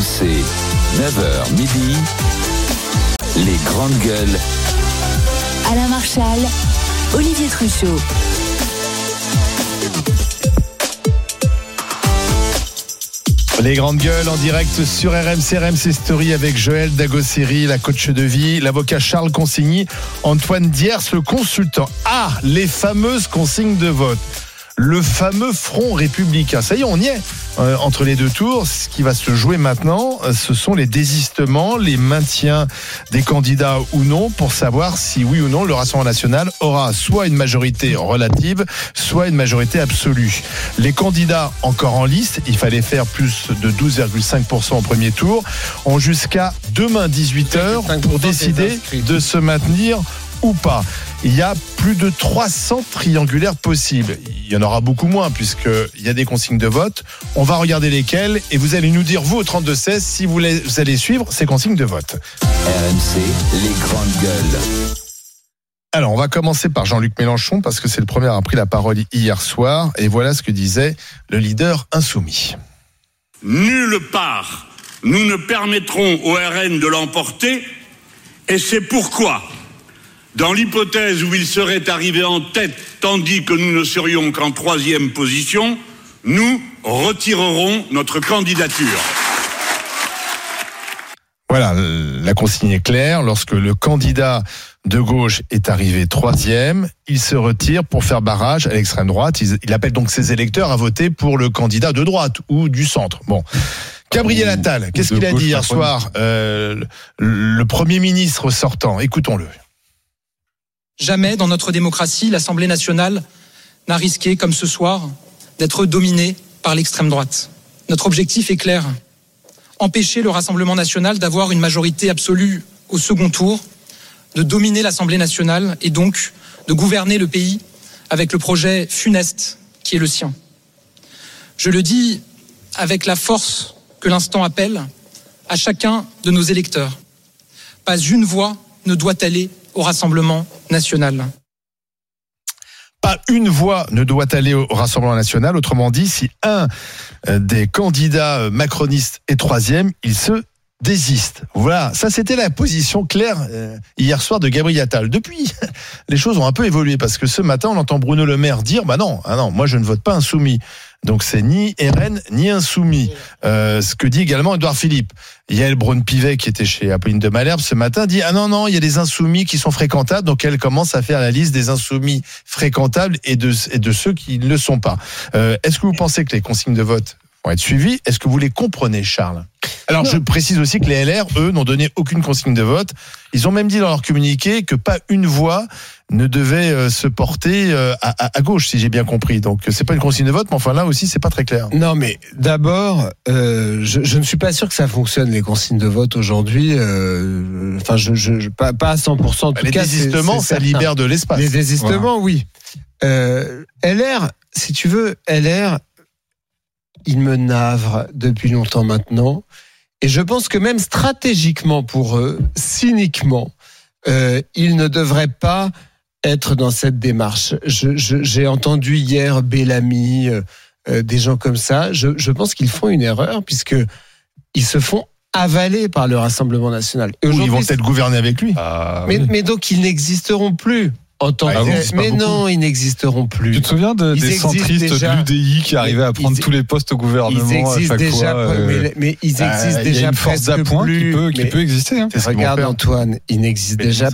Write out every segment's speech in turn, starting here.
RMC, 9h midi, les grandes gueules. Alain Marchal, Olivier Truchot. Les grandes gueules en direct sur RMC Story avec Joël Dagosseri, la coach de vie, l'avocat Charles Consigny, Antoine Diers, le consultant. Ah, les fameuses consignes de vote. Le fameux front républicain. Ça y est, on y est. Entre les deux tours, ce qui va se jouer maintenant, ce sont les désistements, les maintiens des candidats ou non, pour savoir si oui ou non le Rassemblement national aura soit une majorité relative, soit une majorité absolue. Les candidats encore en liste, il fallait faire plus de 12,5% au premier tour, ont jusqu'à demain 18h pour décider de se maintenir ou pas. Il y a plus de 300 triangulaires possibles. Il y en aura beaucoup moins puisqu'il y a des consignes de vote. On va regarder lesquelles et vous allez nous dire, vous, au 32-16, si vous allez suivre ces consignes de vote. RMC, les grandes gueules. Alors, on va commencer par Jean-Luc Mélenchon parce que c'est le premier à avoir pris la parole hier soir. Et voilà ce que disait le leader insoumis. Nulle part, nous ne permettrons au RN de l'emporter et c'est pourquoi... Dans l'hypothèse où il serait arrivé en tête, tandis que nous ne serions qu'en troisième position, nous retirerons notre candidature. Voilà, la consigne est claire. Lorsque le candidat de gauche est arrivé troisième, il se retire pour faire barrage à l'extrême droite. Il appelle donc ses électeurs à voter pour le candidat de droite ou du centre. Bon. Gabriel Attal, qu'est-ce qu'il a dit hier soir, le Premier ministre sortant? Écoutons-le. Jamais dans notre démocratie, l'Assemblée nationale n'a risqué, comme ce soir, d'être dominée par l'extrême droite. Notre objectif est clair. Empêcher le Rassemblement national d'avoir une majorité absolue au second tour, de dominer l'Assemblée nationale et donc de gouverner le pays avec le projet funeste qui est le sien. Je le dis avec la force que l'instant appelle à chacun de nos électeurs. Pas une voix ne doit aller au Rassemblement national. Pas une voix ne doit aller au Rassemblement national. Autrement dit, si un des candidats macronistes est troisième, il se désiste. Voilà, ça c'était la position claire hier soir de Gabriel Attal. Depuis, les choses ont un peu évolué parce que ce matin, on entend Bruno Le Maire dire non, moi je ne vote pas insoumis. Donc c'est ni RN ni insoumis. Ce que dit également Édouard Philippe. Yael Braun-Pivet, qui était chez Apolline de Malherbe ce matin, dit non, il y a des insoumis qui sont fréquentables, donc elle commence à faire la liste des insoumis fréquentables et de ceux qui ne le sont pas. Est-ce que vous pensez que les consignes de vote vont être suivies? Est-ce que vous les comprenez, Charles? Alors, je précise aussi que les LR, eux, n'ont donné aucune consigne de vote. Ils ont même dit dans leur communiqué que pas une voix ne devait se porter à gauche, si j'ai bien compris. Donc, c'est pas une consigne de vote, mais enfin là aussi, c'est pas très clair. Non, mais d'abord, je ne suis pas sûr que ça fonctionne, les consignes de vote aujourd'hui. Enfin, pas à 100%. En tout les cas, désistements, ça libère de l'espace. Les désistements, oui. LR, si tu veux, il me navre depuis longtemps maintenant. Et je pense que même stratégiquement pour eux, cyniquement, ils ne devraient pas être dans cette démarche. J'ai entendu hier Bellamy, des gens comme ça. Je pense qu'ils font une erreur puisque ils se font avaler par le Rassemblement national. Et ils vont peut-être gouverner avec lui. Mais donc ils n'existeront plus. Mais non, ils n'existeront plus. Tu te souviens des centristes de l'UDI qui arrivaient à prendre tous les postes au gouvernement à chaque fois mais ils existent déjà. Il y a une force d'appoint qui peut exister. Hein. Regarde Antoine, il n'existe déjà.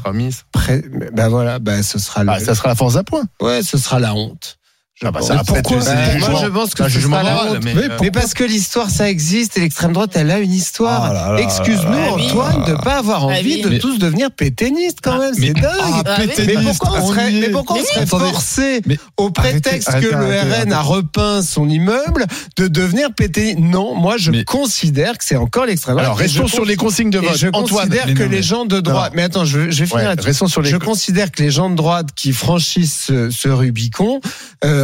Ce sera ça sera la force d'appoint. Ouais, ce sera la honte. Pourquoi moi je pense que c'est pas la honte. Mais parce que l'histoire ça existe et l'extrême droite elle a une histoire. Excuse-nous Antoine de pas avoir envie de tous devenir pétainistes quand même, c'est dingue. Mais pourquoi on serait forcé au prétexte que le RN a repeint son immeuble de devenir pétainiste? Non, moi je considère que c'est encore l'extrême droite. Alors restons sur les consignes de vote. Je considère que les gens de droite. Mais attends, je vais finir là-dessus. Je considère que les gens de droite qui franchissent ce Rubicon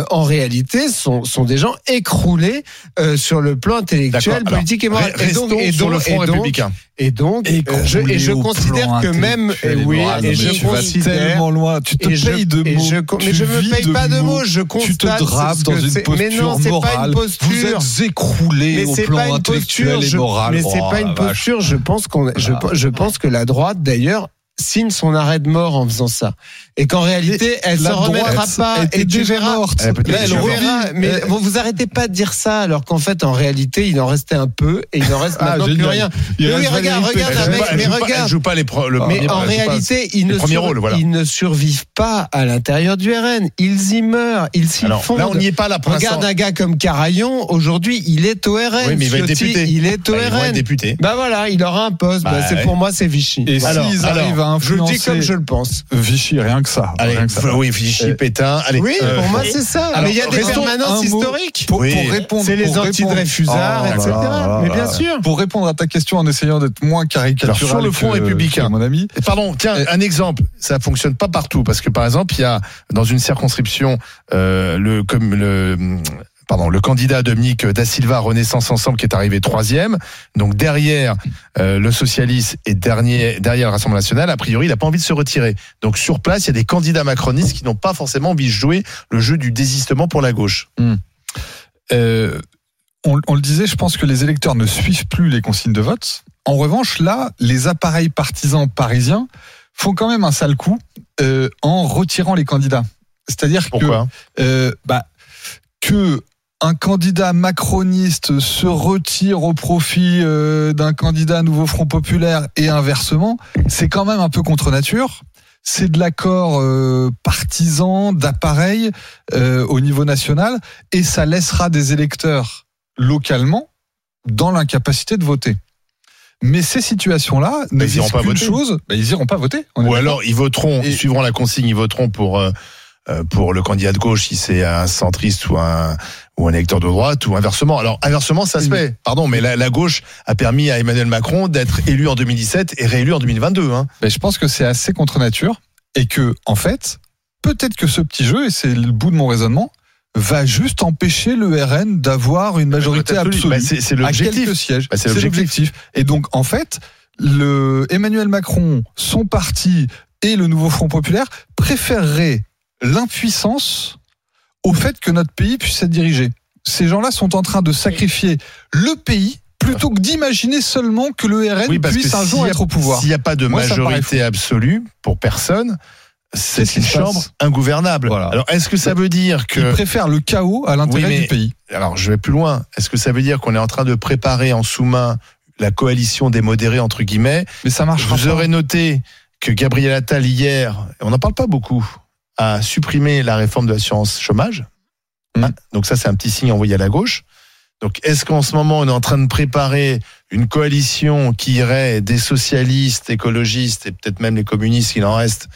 en réalité, sont des gens écroulés sur le plan intellectuel, politique et moral. Restons sur le front républicain. Et donc, je considère que même, tu vas tellement loin, tu te payes de mots, mais je me paye pas de mots, je constate. Tu te drapes dans une posture morale. Vous êtes écroulés au plan intellectuel et moral. Mais c'est pas une posture. Je pense que la droite, d'ailleurs, signe son arrêt de mort en faisant ça. Et qu'en réalité, elle se remettra pas. Et tu verras. Mais vous arrêtez pas de dire ça, alors qu'en fait, en réalité, il en restait un peu, et il en reste maintenant plus rien. Mais regarde, mais regarde. Elle joue pas mais en réalité, ils ne survivent pas à l'intérieur du RN. Ils y meurent, ils s'y fondent. Là, on n'y est pas là pour l'instant. Regarde un gars comme Carayon, aujourd'hui, il est au RN. Oui, mais il va être député. Il est au RN. Député. Bah voilà, il aura un poste. Pour moi, c'est Vichy. Et s'ils arrivent à influencer. Je le dis comme je le pense. Vichy, rien que ça. Allez, oui, Vichy, Pétain. Allez, oui, pour moi, c'est ça. Mais il y a des permanences historiques. Pour répondre. C'est les anti-Dreyfusards, etc. Mais bien sûr. Pour répondre à ta question en essayant d'être moins caricatural. Sur le front républicain, mon ami. Pardon, tiens, un exemple. Ça fonctionne pas partout parce que par exemple, il y a dans une circonscription le candidat Dominique Da Silva, Renaissance Ensemble, qui est arrivé 3e. Donc derrière le socialiste et derrière le Rassemblement National, a priori, il n'a pas envie de se retirer. Donc sur place, il y a des candidats macronistes qui n'ont pas forcément envie de jouer le jeu du désistement pour la gauche. On le disait, je pense que les électeurs ne suivent plus les consignes de vote. En revanche, là, les appareils partisans parisiens font quand même un sale coup en retirant les candidats. C'est-à-dire que un candidat macroniste se retire au profit d'un candidat Nouveau Front Populaire et inversement, c'est quand même un peu contre nature. C'est de l'accord partisan, d'appareil au niveau national, et ça laissera des électeurs localement dans l'incapacité de voter. Mais ces situations-là ne disent qu'une chose, ils iront pas voter. Ou alors ils voteront, suivront la consigne, ils voteront pour le candidat de gauche si c'est un centriste ou un électeur de droite, ou inversement. Alors inversement, ça se fait. Pardon, mais la gauche a permis à Emmanuel Macron d'être élu en 2017 et réélu en 2022. Mais je pense que c'est assez contre nature et que, en fait, peut-être que ce petit jeu, et c'est le bout de mon raisonnement, va juste empêcher le RN d'avoir une majorité absolue. C'est l'objectif. À quelques sièges. C'est l'objectif. Et donc, en fait, Emmanuel Macron, son parti et le Nouveau Front Populaire préféreraient l'impuissance au fait que notre pays puisse être dirigé. Ces gens-là sont en train de sacrifier le pays plutôt que d'imaginer seulement que le RN puisse un jour être au pouvoir. S'il n'y a pas de majorité absolue pour personne, c'est une chambre ingouvernable. Voilà. Alors, est-ce que ça veut dire que... Ils préfèrent le chaos à l'intérêt du pays. Alors, je vais plus loin. Est-ce que ça veut dire qu'on est en train de préparer en sous-main la coalition des modérés, entre guillemets? Mais ça marche pas. Vous aurez noté que Gabriel Attal, hier, on n'en parle pas beaucoup, a supprimé la réforme de l'assurance chômage. Donc ça, c'est un petit signe envoyé à la gauche. Donc, est-ce qu'en ce moment, on est en train de préparer une coalition qui irait des socialistes, écologistes et peut-être même les communistes, s'il en reste,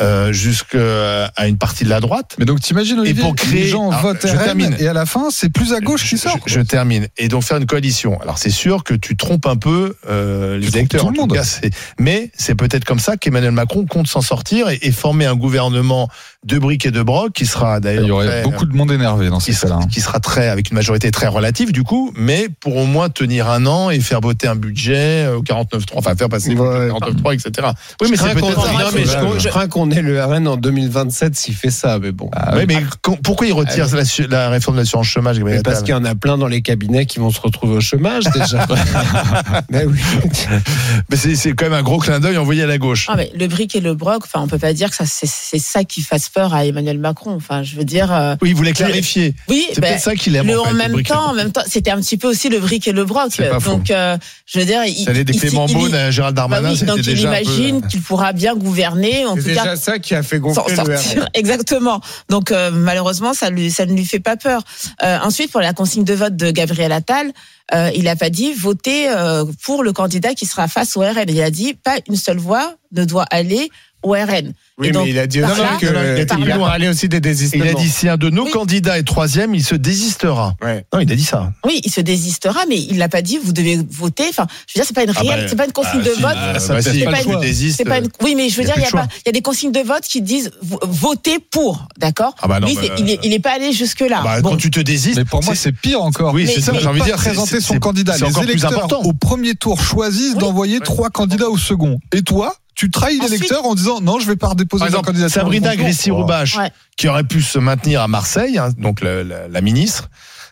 jusqu'à une partie de la droite? Mais donc, t'imagines, Olivier, les gens votent RN et à la fin, c'est plus à gauche qui sort. Je termine. Et donc, faire une coalition. Alors, c'est sûr que tu trompes un peu les électeurs. Tout le monde. Mais c'est peut-être comme ça qu'Emmanuel Macron compte s'en sortir et former un gouvernement de briques et de broc qui sera d'ailleurs... Il y aurait beaucoup de monde énervé dans ces cas-là. Qui sera avec une majorité très relative, du coup, mais pour au moins tenir un an et faire voter un budget au 49.3, enfin faire passer le 49.3, etc. Oui, mais c'est peut-être ça. Je crains qu'on ait le RN en 2027 s'il fait ça, mais bon. Oui, mais pourquoi il retire la réforme de l'assurance chômage? Parce qu'il y en a plein dans les cabinets qui vont se retrouver au chômage, déjà. Mais oui. Mais c'est quand même un gros clin d'œil envoyé à la gauche. Ah, mais le bric et le broc, enfin, on peut pas dire que c'est ça qui fasse peur à Emmanuel Macron. Enfin, je veux dire. Oui, il voulait clarifier. Oui, c'est peut-être ça qu'il aime. En même temps, c'était un petit peu aussi le bric et le broc. Donc, je veux dire, ça allait des Clément Beaune à Gérald Darmanin. Donc, il imagine qu'il pourra bien gouverner. C'est déjà ça qui a fait gonfler le RN. Exactement. Donc, malheureusement, ça ne lui fait pas peur. Ensuite, pour la consigne de vote de Gabriel Attal, il n'a pas dit voter pour le candidat qui sera face au RN. Il a dit pas une seule voix ne doit aller au RN. Oui, Et donc, mais il a dit par aussi là, qu'il a parlé aussi des désistements. Il a dit si un de nos candidats est troisième, il se désistera. Ouais. Non, il a dit ça. Oui, il se désistera, mais il l'a pas dit. Vous devez voter. Enfin, je veux dire, c'est pas une réelle, c'est pas une consigne de vote. Si, pas tu désistes. C'est pas une... Oui, mais je veux dire, plus de choix. il y a des consignes de vote qui disent votez pour, d'accord. Ah bah non, Lui, bah, il est pas allé jusque là. Bah, quand tu te désistes. Mais pour moi, c'est pire encore. Oui, Mais- c'est ça, mais- j'ai envie de dire. Présenter son candidat. C'est Les encore plus électeurs important. au premier tour choisissent Oui. d'envoyer 3 candidats au second. Et toi, tu trahis Ensuite- l'électeur en disant non, je vais pas déposer Par ma exemple, candidature. Sabrina au second tour. Grécy-Roubache, Ouais. qui aurait pu se maintenir à Marseille, hein, donc la ministre,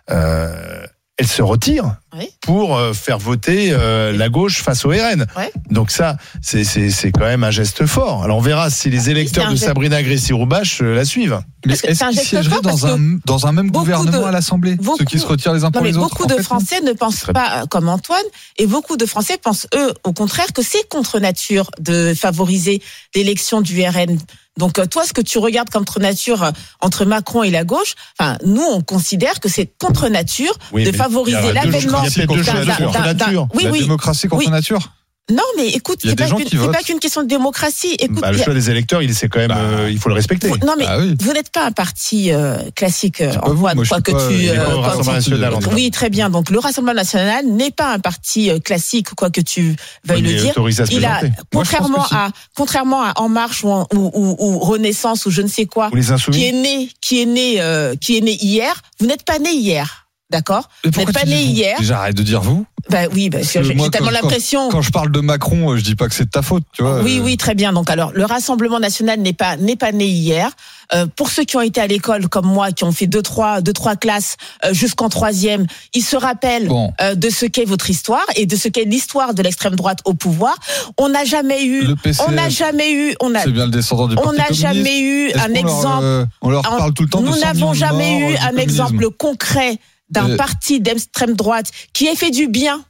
elle se retire Oui. pour faire voter la gauche face au RN. Ouais. Donc ça, c'est quand même un geste fort. Alors on verra si les électeurs c'est un de geste. Sabrina Grécy-Roubache la suivent. Mais Parce que est-ce c'est un qu'ils geste siégeraient fort parce dans un même beaucoup gouvernement de- à l'Assemblée Ceux qui se retirent les uns Non, pour mais les autres beaucoup en de fait, Français ne pensent pas comme Antoine, et beaucoup de Français pensent, eux, au contraire, que c'est contre nature de favoriser l'élection du RN. Donc, toi, ce que tu regardes contre nature entre Macron et la gauche, enfin, nous, on considère que c'est contre nature Oui, de mais favoriser il y a l'avènement deux choses contre nature. Oui, La oui. démocratie contre Oui. nature. Non, mais écoute, Il y a c'est des gens qui c'est votent. pas qu'une question de démocratie. Écoute, Bah, le il y a- choix des électeurs, c'est quand même, il faut le respecter. non, mais Ah oui. vous n'êtes pas un parti classique, pas vous, Antoine, moi, je quoi suis que pas- tu. il est pas au quoi- Rassemblement national, en tout cas. Oui, très bien. Donc, le Rassemblement national n'est pas un parti classique, quoi que tu veuilles Il le est dire. autorisé à se Il a, présenter. Moi, je pense que si. contrairement à En Marche ou Renaissance ou je ne sais quoi, Ou les insoumis. qui est né hier. Vous n'êtes pas né hier, d'accord? Mais Vous pourquoi n'êtes pas tu né dis vous hier. Déjà, arrête de dire vous. Bah oui, parce que que j'ai moi, tellement quand- l'impression. Quand je parle de Macron, je dis pas que c'est de ta faute, tu vois. Oui, oui, très bien. Donc alors, le Rassemblement national n'est pas né hier. Pour ceux qui ont été à l'école comme moi, qui ont fait deux, trois classes jusqu'en troisième, ils se rappellent Bon. de ce qu'est votre histoire et de ce qu'est l'histoire de l'extrême droite au pouvoir. On n'a jamais eu, Le PCF, C'est bien le descendant du Parti on n'a communiste. jamais eu Est-ce un qu'on leur, exemple. on leur parle tout le temps de Nous 100 n'avons millions de jamais morts eu du un communisme. exemple concret d'un parti d'extrême droite qui ait fait du bien,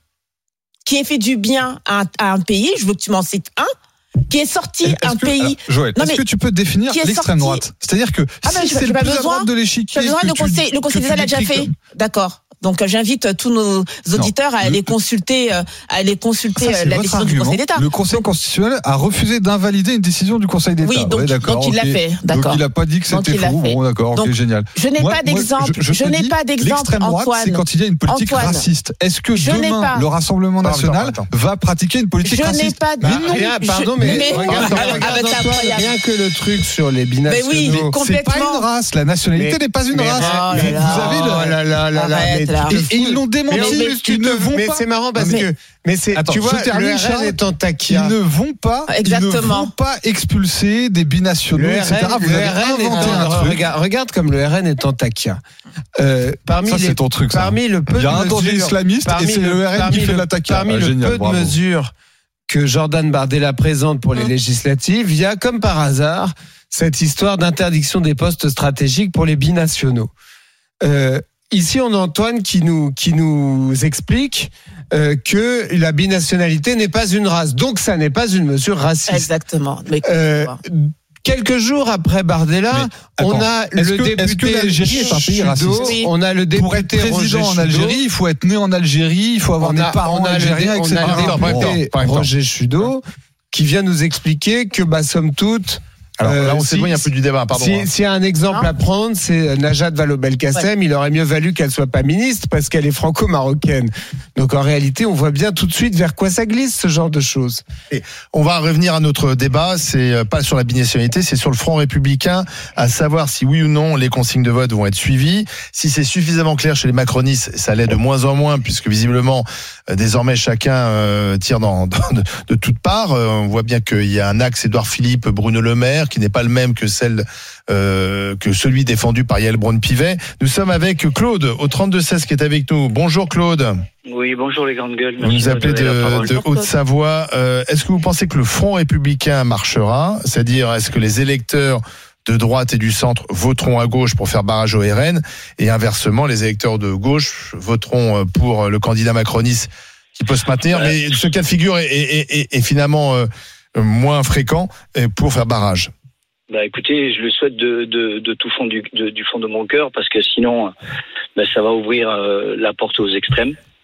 à un pays. Je veux que tu m'en cites un. Qui est sorti Est-ce un que- pays. alors, Joël, Non, est-ce mais que tu peux définir qui est l'extrême sorti- droite? C'est-à-dire que Ah ben, si j'ai c'est le pas plus à besoin. droite de l'échiquier, J'ai besoin, que le tu- conseil que tu d'État l'a déjà décris fait. comme- D'accord. Donc j'invite tous nos auditeurs à aller consulter, Ça, c'est la votre décision du argument. Conseil d'État. Le Conseil constitutionnel a refusé d'invalider une décision du Conseil d'État. Oui, donc- Ouais, d'accord, donc il l'a ok. fait, Donc d'accord. il n'a pas dit que Donc c'était il l'a faux. fait. Bon, d'accord, ok, Donc, génial. Je n'ai pas d'exemple. Je n'ai pas d'exemple, L'extrême droite, c'est Antoine. quand il y a une politique Antoine. raciste. Est-ce que Je n'ai demain, pas. le Rassemblement national va pratiquer une politique Je n'ai raciste? pas de. Mais non. Rien, pardon, Je- mais regarde, Ah, regarde, bah, c'est Antoine, incroyable. rien que le truc sur les Mais binationaux. oui, C'est pas complètement. une race. La nationalité Mais- n'est pas une mais- race. Oh là Vous là. avez Oh là là là là, Arrête, mais là. tu te Et ils fous. l'ont démenti. Ils ne vont mais pas. c'est marrant parce Mais- que, mais c'est, Attends, tu vois, je termine, le RN Charles. est en Ils taquia. ne vont pas, Exactement. expulser des binationaux, Le etc. RN, Vous le avez RN est inventé un en, truc. regarde comme le RN est en taquia. Parmi Ça, les, c'est ton truc, ça. parmi le peu Il y a un de danger mesures, islamiste et c'est le RN qui fait de la taquia. Parmi Ah, le génial, peu bravo. de mesures que Jordan Bardella présente pour les législatives, il y a comme par hasard cette histoire d'interdiction des postes stratégiques pour les binationaux. Ici, on a Antoine qui nous explique que la binationalité n'est pas une race, donc ça n'est pas une mesure raciste. Exactement. Mais Quelques jours après Bardella, Mais, on attends, a est-ce le que député l'Algérie est un pays Chudo, raciste? Oui. on a le Pour être député Roger président en Chudo, Algérie, il faut être né en Algérie, il faut avoir des parents algériens, etc. le député Par exemple. Roger Chudo qui vient nous expliquer que, somme toute, Alors là, on si- s'éloigne un peu du débat, pardon. hein. S'il y a un exemple à prendre, c'est Najat Vallaud-Belkacem. Il aurait mieux valu qu'elle soit pas ministre parce qu'elle est franco-marocaine. Donc en réalité, on voit bien tout de suite vers quoi ça glisse, ce genre de choses. On va revenir à notre débat, c'est pas sur la binationalité, c'est sur le front républicain, à savoir si oui ou non les consignes de vote vont être suivies. Si c'est suffisamment clair chez les macronistes, ça l'est de moins en moins, puisque visiblement, désormais, chacun tire de toutes parts. On voit bien qu'il y a un axe Édouard Philippe, Bruno Le Maire, qui n'est pas le même que celui défendu par Yael Braun-Pivet. Nous sommes avec Claude, au 32-16, qui est avec nous. Bonjour Claude. Oui, bonjour les grandes gueules. Vous nous Merci appelez me donner la parole. de Haute-Savoie. Est-ce que vous pensez que le Front républicain marchera? C'est-à-dire, est-ce que les électeurs de droite et du centre voteront à gauche pour faire barrage au RN? Et inversement, les électeurs de gauche voteront pour le candidat macroniste qui peut se maintenir. Mais ce cas de figure est finalement moins fréquent pour faire barrage. Bah écoutez, je le souhaite de tout fond du fond de mon cœur parce que sinon, ça va ouvrir la porte aux extrêmes.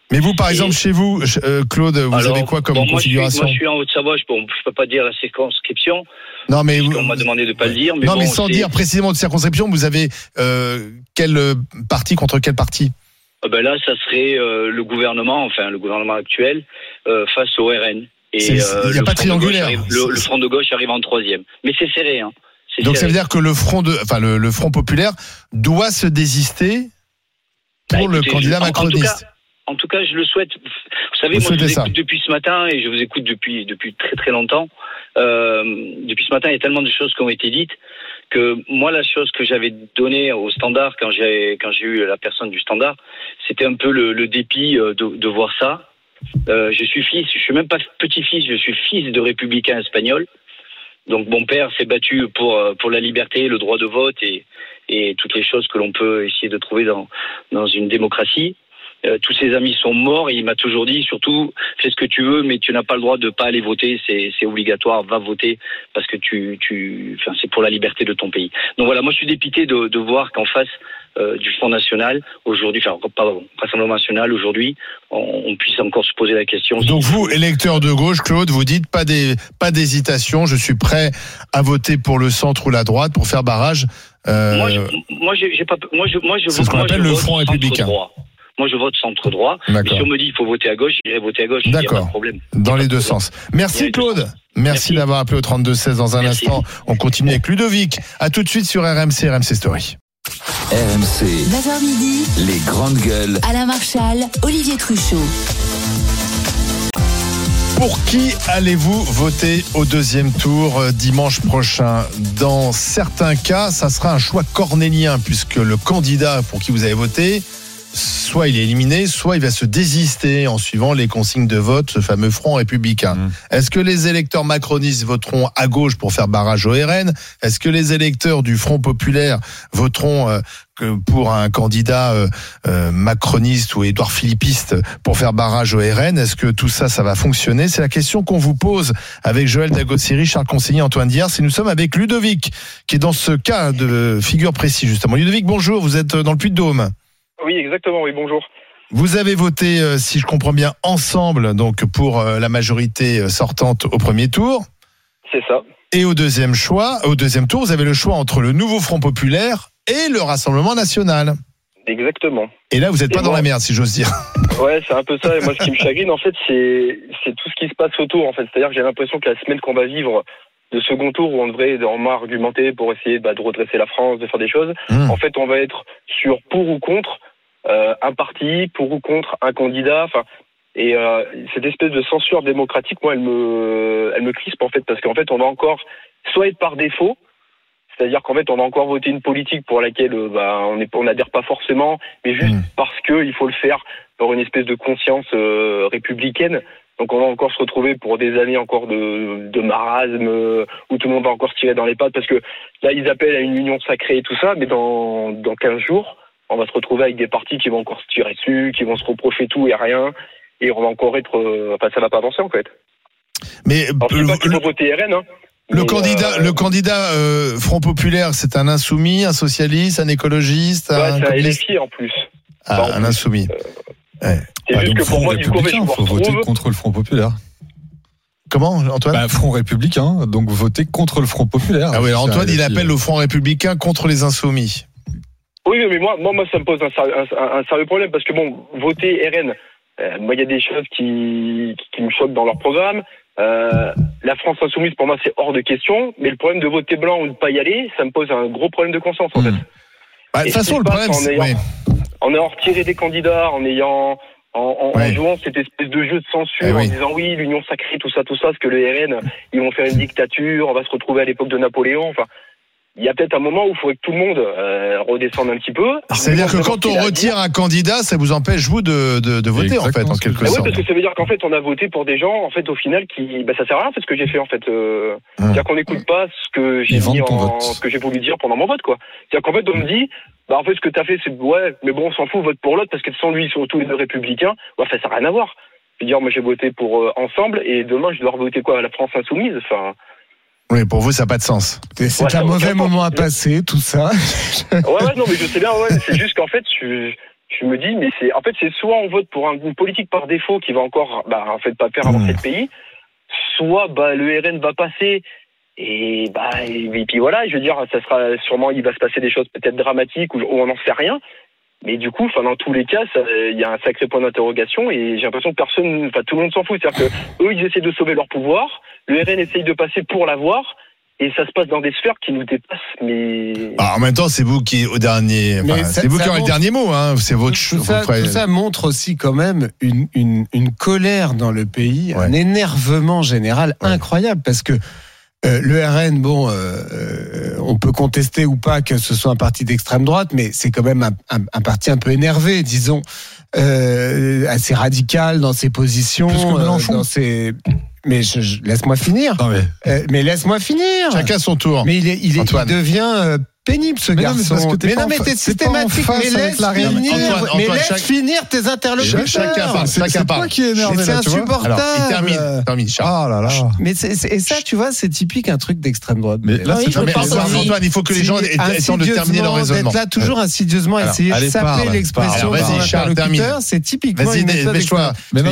Mais vous, par exemple, chez vous, Claude, vous avez quoi comme configuration? Moi, je suis en Haute-Savoie. Je peux pas dire la circonscription. Non, mais on m'a demandé de pas le dire. Mais non, mais sans dire précisément de circonscription, vous avez quel parti contre quel parti? Là, ça serait le gouvernement actuel face au RN. Et il n'y a pas triangulaire. Le front de gauche arrive en troisième. Mais c'est serré. Hein. Donc ça veut dire que le Front populaire doit se désister pour le candidat macroniste. En tout cas, je le souhaite. Vous savez, moi, je vous écoute depuis ce matin et je vous écoute depuis très très longtemps. Depuis ce matin, il y a tellement de choses qui ont été dites que moi, la chose que j'avais donnée au Standard quand j'ai eu la personne du Standard, c'était un peu le dépit de voir ça. Je suis même pas petit-fils, je suis fils de républicains espagnols. Donc mon père s'est battu pour la liberté, le droit de vote et toutes les choses que l'on peut essayer de trouver dans une démocratie. Tous ses amis sont morts et il m'a toujours dit, surtout, fais ce que tu veux, mais tu n'as pas le droit de pas aller voter, c'est obligatoire, va voter, parce que c'est pour la liberté de ton pays. Donc voilà, moi je suis dépité de voir qu'en face du Front National, aujourd'hui, Rassemblement National, aujourd'hui, on puisse encore se poser la question. Donc vous, électeur de gauche, Claude, vous dites pas d'hésitation, je suis prêt à voter pour le centre ou la droite pour faire barrage. Moi, c'est ce qu'on appelle le Front républicain. Moi, je vote centre droit. Mais si on me dit qu'il faut voter à gauche, j'irai voter à gauche. D'accord. Il n'y a pas de problème. Dans les deux sens. Merci Claude. Merci d'avoir appelé au 32-16. Dans un instant, on continue avec Ludovic. À tout de suite sur RMC Story. RMC. 9h midi. Les grandes gueules. Alain Marchal, Olivier Truchot. Pour qui allez-vous voter au deuxième tour dimanche prochain? Dans certains cas, ça sera un choix cornélien puisque le candidat pour qui vous avez voté, soit il est éliminé, soit il va se désister en suivant les consignes de vote, ce fameux Front républicain. Est-ce que les électeurs macronistes voteront à gauche pour faire barrage au RN? Est-ce que les électeurs du Front populaire voteront pour un candidat macroniste ou Édouard Philippiste pour faire barrage au RN? Est-ce que tout ça va fonctionner? C'est la question qu'on vous pose avec Joël Dagossiri, Charles Consigny, Antoine Diers. Et nous sommes avec Ludovic, qui est dans ce cas de figure précis, justement. Ludovic, bonjour, vous êtes dans le Puy-de-Dôme. Oui, exactement, oui, bonjour. Vous avez voté, si je comprends bien, ensemble, donc pour la majorité sortante au premier tour. C'est ça. Et au deuxième tour, vous avez le choix entre le nouveau Front populaire et le Rassemblement national. Exactement. Et là, vous n'êtes pas dans la merde, si j'ose dire. Ouais, c'est un peu ça. Et moi, ce qui me chagrine, en fait, c'est tout ce qui se passe autour, en fait. C'est-à-dire que j'ai l'impression que la semaine qu'on va vivre de second tour, où on devrait argumenter pour essayer de redresser la France, de faire des choses, en fait, on va être sur pour ou contre un parti, pour ou contre un candidat. Et cette espèce de censure démocratique, moi, elle me crispe, en fait, parce qu'en fait, on va encore soit être par défaut, c'est-à-dire qu'en fait, on va encore voter une politique pour laquelle on n'adhère pas forcément, mais juste parce qu'il faut le faire par une espèce de conscience républicaine. Donc on va encore se retrouver pour des années encore de marasme, où tout le monde va encore se tirer dans les pattes, parce que là, ils appellent à une union sacrée et tout ça, mais dans 15 jours, on va se retrouver avec des partis qui vont encore se tirer dessus, qui vont se reprocher tout et rien, et on va encore être... ça va pas avancer, en fait. Mais alors, je sais pas qu'il faut voter RN, hein. Le candidat Front populaire, c'est un insoumis, un socialiste, un écologiste, un LFI en plus. Un insoumis. C'est juste que pour moi, du coup, il faut voter contre le Front populaire. Comment, Antoine? Front républicain, donc voter contre le Front populaire. Ah oui, alors Antoine, il appelle le Front républicain contre les insoumis. Oui, mais moi, ça me pose un sérieux problème, parce que voter RN, moi, il y a des choses qui me choquent dans leur programme. La France insoumise, pour moi, c'est hors de question, mais le problème de voter blanc ou de pas y aller, ça me pose un gros problème de conscience, en fait. De toute façon, le problème, c'est... En ayant retiré des candidats, en jouant cette espèce de jeu de censure, en disant oui, l'union sacrée, tout ça, parce que le RN, ils vont faire une dictature, on va se retrouver à l'époque de Napoléon, il y a peut-être un moment où il faudrait que tout le monde redescende un petit peu. C'est-à-dire que quand on retire un candidat, ça vous empêche, vous, de voter, en fait, en quelque sorte. Oui, parce que ça veut dire qu'en fait, on a voté pour des gens, en fait, au final, ça sert à rien, c'est ce que j'ai fait, en fait. C'est-à-dire qu'on n'écoute pas ce que j'ai ce que j'ai voulu dire pendant mon vote, quoi. C'est-à-dire qu'en fait, on me dit, en fait, ce que t'as fait, c'est, mais bon, on s'en fout, vote pour l'autre, parce que sans lui, ils sont tous les deux républicains. Ça n'a rien à voir. Je veux dire, moi, j'ai voté pour Ensemble, et demain, je dois voter quoi? La France insoumise, Oui, pour vous, ça n'a pas de sens. C'est un mauvais moment à passer, tout ça. Non, mais je sais bien, c'est juste qu'en fait, je je me dis, mais c'est soit on vote pour une politique par défaut qui va encore, pas faire avancer le pays, soit, le RN va passer. Et puis voilà, je veux dire, ça sera sûrement, il va se passer des choses peut-être dramatiques ou on n'en sait rien. Mais du coup, dans tous les cas, il y a un sacré point d'interrogation et j'ai l'impression que tout le monde s'en fout. C'est-à-dire que eux, ils essaient de sauver leur pouvoir, le RN essaye de passer pour l'avoir. Et ça se passe dans des sphères qui nous dépassent, mais. En même temps, c'est vous qui au dernier. C'est vous qui aurez le dernier mot, hein. C'est votre choix. Tout ça montre aussi quand même une colère dans le pays, un énervement général incroyable, parce que le RN, on peut contester ou pas que ce soit un parti d'extrême droite, mais c'est quand même un parti un peu énervé, disons, assez radical dans ses positions, plus que Mélenchon. dans ses. Mais laisse-moi finir. Non mais laisse-moi finir. Chacun son tour. Mais il devient pénible, ce garçon. Mais t'es systématique. Mais laisse finir tes interlocuteurs. Chacun parle. C'est toi qui est énervé. C'est insupportable. Il termine, Charles. Oh là là. Mais ça, tu vois, c'est typique un truc d'extrême droite. Mais là, Antoine, il faut que les gens aient le temps de terminer leur raisonnement. D'être là toujours insidieusement, essayer de saper l'expression de son interlocuteur, c'est typiquement une méthode d'extrême.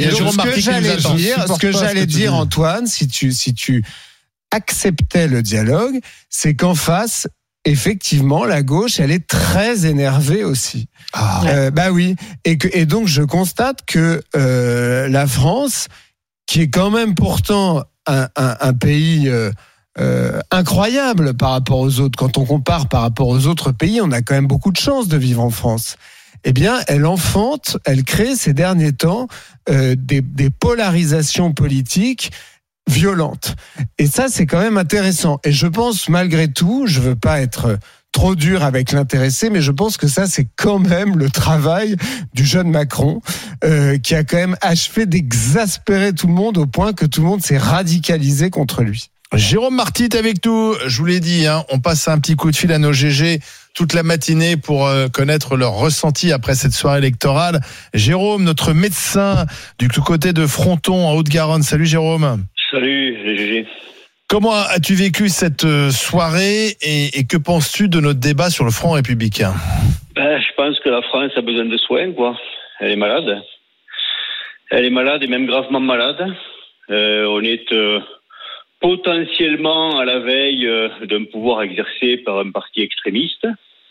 Ce que j'allais dire, Antoine, si tu acceptais le dialogue, c'est qu'en face, effectivement, la gauche, elle est très énervée aussi. Oui. Et donc, je constate que la France, qui est quand même pourtant un pays incroyable par rapport aux autres, quand on compare par rapport aux autres pays, on a quand même beaucoup de chance de vivre en France. Eh bien, elle crée ces derniers temps des polarisations politiques violente. Et ça, c'est quand même intéressant. Et je pense, malgré tout, je veux pas être trop dur avec l'intéressé, mais je pense que ça, c'est quand même le travail du jeune Macron, qui a quand même achevé d'exaspérer tout le monde au point que tout le monde s'est radicalisé contre lui. Jérôme Marty est avec nous. Je vous l'ai dit, on passe un petit coup de fil à nos GG toute la matinée pour connaître leur ressenti après cette soirée électorale. Jérôme, notre médecin du côté de Fronton, en Haute-Garonne. Salut Jérôme. Salut GG. Comment as-tu vécu cette soirée et que penses-tu de notre débat sur le Front républicain ? Je pense que la France a besoin de soins, quoi. Elle est malade. Elle est malade et même gravement malade. On est potentiellement à la veille d'un pouvoir exercé par un parti extrémiste.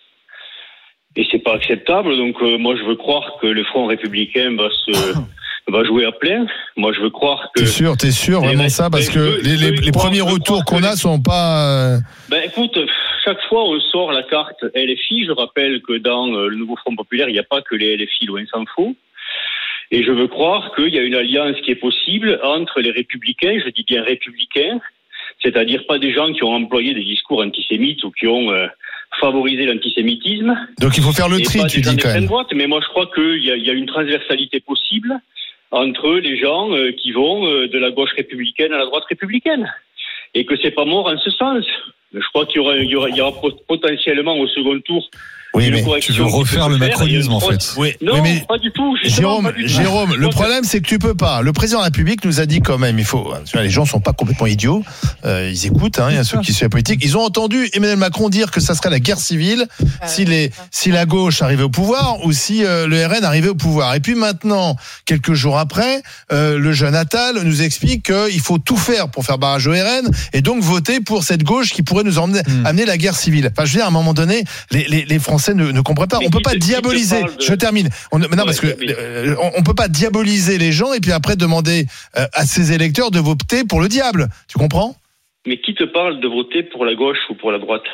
Et c'est pas acceptable. Donc moi je veux croire que le Front républicain va jouer à plein. Moi je veux croire que... T'es sûr vraiment ça? Parce que les premiers retours qu'on a sont pas... Écoute, chaque fois on sort la carte LFI. Je rappelle que dans le nouveau Front populaire, il n'y a pas que les LFI, loin s'en faut. Et je veux croire qu'il y a une alliance qui est possible entre les républicains, je dis bien républicains, c'est-à-dire pas des gens qui ont employé des discours antisémites ou qui ont favorisé l'antisémitisme. Donc il faut faire le tri, tu dis quand même. Droite, mais moi je crois qu'il y a une transversalité possible entre les gens qui vont de la gauche républicaine à la droite républicaine. Et que c'est pas mort en ce sens. Je crois qu'il y aura potentiellement au second tour. Oui, mais tu veux refaire le macronisme en fait. Oui, non, mais pas du tout. Jérôme, le problème c'est que tu peux pas. Le président de la République nous a dit quand même, les gens sont pas complètement idiots. Ils écoutent, il y a ceux qui suivent la politique. Ils ont entendu Emmanuel Macron dire que ça serait la guerre civile si la gauche arrivait au pouvoir ou si le RN arrivait au pouvoir. Et puis maintenant, quelques jours après, le jeune Attal nous explique qu'il faut tout faire pour faire barrage au RN et donc voter pour cette gauche qui pourrait nous amener la guerre civile. Enfin, je veux dire, à un moment donné, les Français ne comprennent pas. On peut pas diaboliser. Je termine. On peut pas diaboliser les gens et puis après demander à ses électeurs de voter pour le diable. Tu comprends? Mais qui te parle de voter pour la gauche ou pour la droite?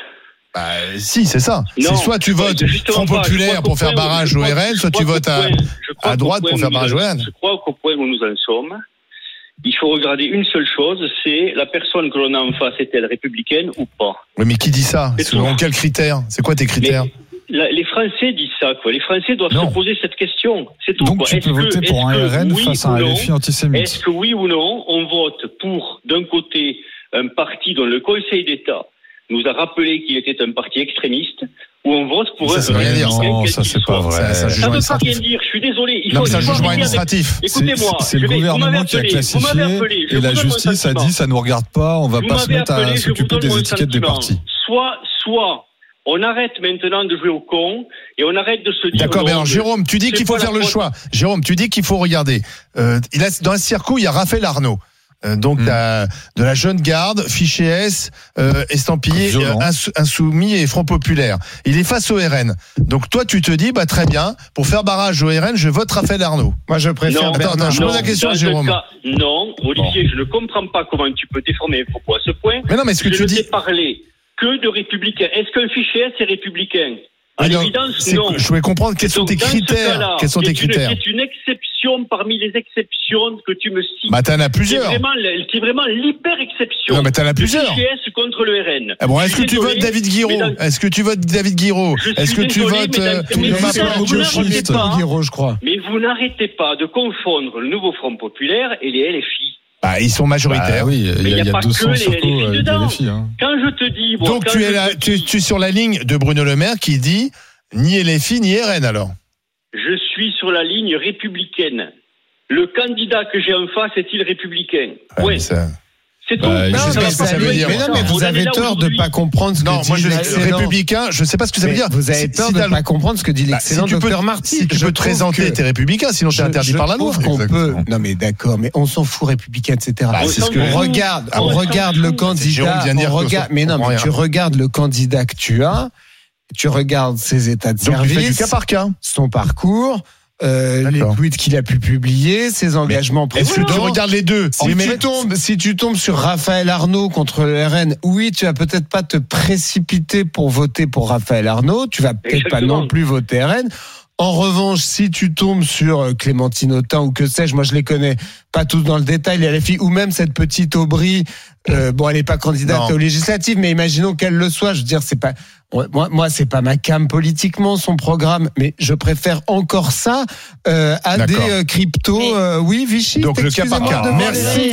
Si, c'est ça. C'est soit tu votes Front populaire pour faire barrage au RN, soit tu votes à droite pour faire barrage au RN. Je crois qu'au point où nous en sommes, il faut regarder une seule chose, c'est la personne que l'on a en face, est-elle républicaine ou pas? Oui, mais qui dit ça? Selon quels critères? C'est quoi tes critères? Les Français disent ça, quoi. Les Français doivent se poser cette question. C'est tout. Donc tu peux voter pour un RN face à un LFI antisémite. Est-ce que oui ou non, on vote pour, d'un côté, un parti dont le Conseil d'État nous a rappelé qu'il était un parti extrémiste, ou on vote pour ça, un... Ça veut rien dire. Non, ça c'est pas vrai. Ça ne veut pas rien dire. Je suis désolé. C'est un jugement administratif. Écoutez-moi. C'est le gouvernement qui a classifié et la justice a dit ça nous regarde pas, on va pas se mettre à s'occuper des étiquettes des partis. Soit On arrête maintenant de jouer au con et on arrête de se dire. D'accord, mais alors Jérôme, tu dis qu'il faut faire le choix. Jérôme, tu dis qu'il faut regarder. Dans un circuit, il y a Raphaël Arnaud. Donc de la jeune garde, fiché S, estampillé insoumis et Front Populaire. Il est face au RN. Donc toi tu te dis très bien, pour faire barrage au RN, je vote Raphaël Arnaud. Moi je préfère. Attends, je pose la question à Jérôme. Non, Olivier, je ne comprends pas comment tu peux déformer mes propos à ce point. Mais non, mais ce que tu dis. Je ne t'ai parlé que de républicains. Est-ce qu'un fichier S est républicain? À l'évidence, non. Je voulais comprendre quels sont tes critères. Quels sont tes critères? C'est une exception parmi les exceptions que tu me cites. T'en as plusieurs. C'est vraiment l'hyper-exception. Non, mais t'en as plusieurs. Le fichier S contre le RN. Bon, est-ce que tu votes David Guiraud? Est-ce que tu votes David Guiraud? Est-ce que tu votes Guiraud, je crois. Mais vous n'arrêtez pas de confondre le nouveau Front Populaire et les LFI. Ils sont majoritaires. Oui, mais il n'y a pas 200 que les LFI dedans. LFI, hein. Quand je te dis... Donc tu es sur la ligne de Bruno Le Maire qui dit ni LFI ni RN alors. Je suis sur la ligne républicaine. Le candidat que j'ai en face est-il républicain? Oui. C'est tout. Mais vous avez tort de ne pas comprendre ce que dit l'excellent républicain. Je ne sais pas ce que ça veut dire. Vous avez tort de ne pas comprendre ce que dit l'excellent Dr Marty. Si tu peux te présenter, t'es républicain, sinon t'es interdit par la loi. Non mais d'accord, mais on s'en fout républicain, etc. On regarde le candidat. Mais non, mais tu regardes le candidat que tu as. Tu regardes ses états de service. Donc tu fais du cas par cas. Son parcours. Les tweets qu'il a pu publier, ses engagements précédents. Est-ce que tu regardes les deux? Si tu tombes sur Raphaël Arnaud contre le RN, oui, tu vas peut-être pas te précipiter pour voter pour Raphaël Arnaud, tu vas peut-être pas non plus voter RN. En revanche, si tu tombes sur Clémentine Autain ou que sais-je, moi je les connais pas tous dans le détail, les filles, ou même cette petite Aubry, elle est pas candidate aux législatives, mais imaginons qu'elle le soit, je veux dire, c'est pas... Moi, c'est pas ma cam politiquement son programme, mais je préfère encore ça à des cryptos. Oui, Vichy. Donc le cas par cas. Merci.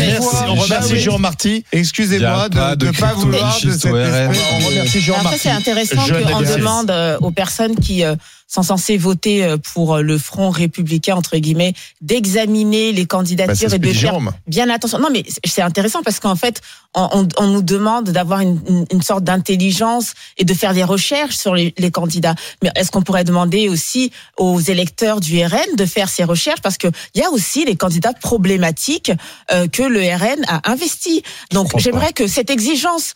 On remercie Jérôme Marty. Excusez-moi de ne pas vouloir de cette espèce. On remercie Jérôme Marty. C'est intéressant qu'on demande aux personnes qui sont censées voter pour le Front républicain entre guillemets d'examiner les candidatures et de faire bien attention. Non, mais c'est intéressant parce qu'en fait, on nous demande d'avoir une sorte d'intelligence et de faire des recherches sur les candidats. Mais est-ce qu'on pourrait demander aussi aux électeurs du RN de faire ces recherches? Parce que il y a aussi les candidats problématiques que le RN a investis. Donc j'aimerais que cette exigence